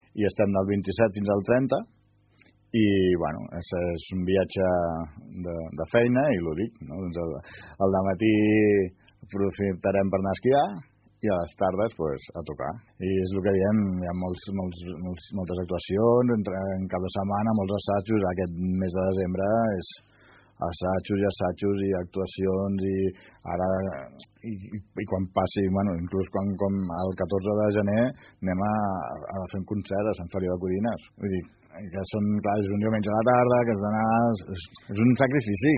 i estem del 27 fins al 30, i bueno, és un viatge de feina i lúdic, no? Doncs al dematí aprofitarem per anar a esquiar i a les tardes pues, a tocar. I és el que diem, hi ha moltes actuacions, en cap de setmana, molts assajos. Aquest mes de desembre és assajos i actuacions, i ara i quan passi, bueno, inclús quan el 14 de gener anem a fer un concert a Sant Feliu de Codines. Vull dir, que són, clar, és un diumenge a la tarda, que és un sacrifici.